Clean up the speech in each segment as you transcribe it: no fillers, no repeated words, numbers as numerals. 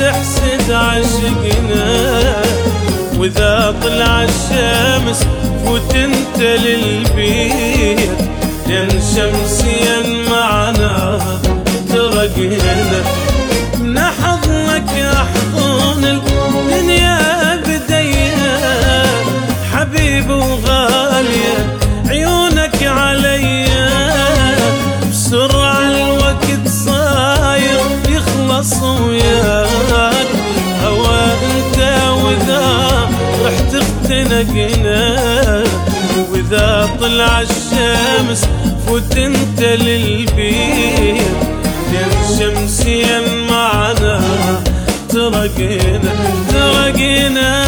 تحسد عشقنا، وإذا طلع الشمس فوت انت للبيت، لأن شمسيا معنا ترقنا. من حضنك أحضن الدنيا بديا، حبيب وغالية عيونك عليا، بسرعة الوقت صاير يخلص وياك، هوا انت وإذا رحت اختنقنا، وإذا طلع الشمس فوت انت للبيت، لأن شمسيا معنا ترقنا ترقنا.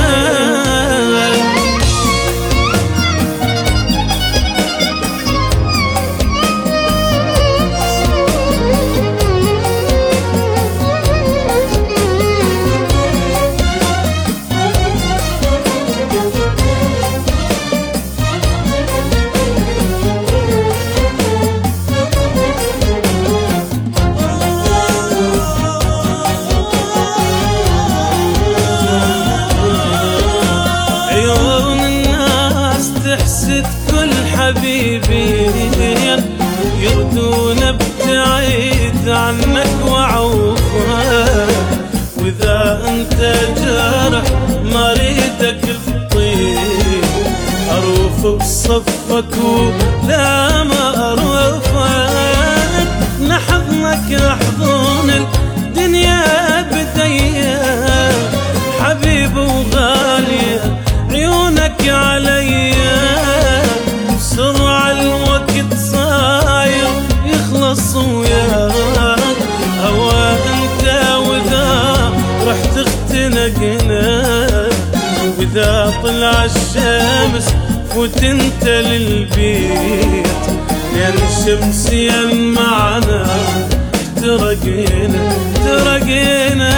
تحسد كل حبيبين يردون ابتعيد عنك وعوفك، وإذا انت جرح مريدك الطيب أروف بصفك ولا ما أروفك. نحضنك أحضن الدنيا بديا، حبيب وغالية عيونك عليا، بسرعة الوقت صاير يخلص وياك، هوا انت وإذا رحت اختنقنا، وإذا طلع الشمس فوت انت للبيت، لأن شمسيا معنا ترقنا ترقنا.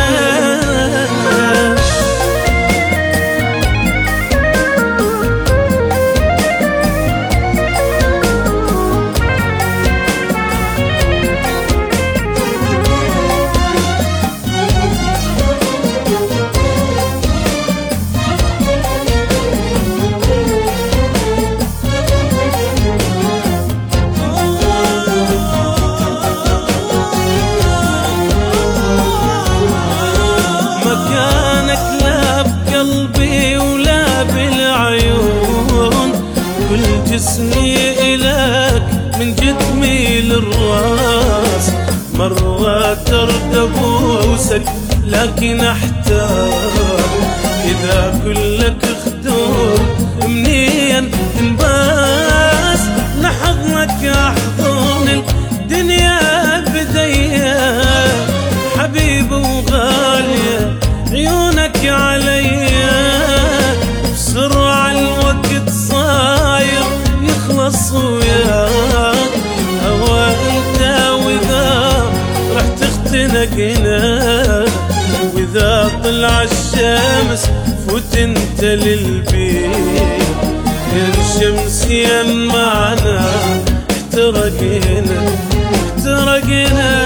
جسمي إلك من جدمي للراس، مرة ترد بوسك لكن احتار، إذا كلك خدود منين انباس. لحضنك أحضن الدنيا بديا، حبيب وغالية عيونك عليا، بسرعة الوقت صاير يخلص وياك، هوا انت وإذا رحت اختنقنا، وإذا طلع الشمس فوت انت للبيت، لأن شمسيا معنا احترقنا احترقنا.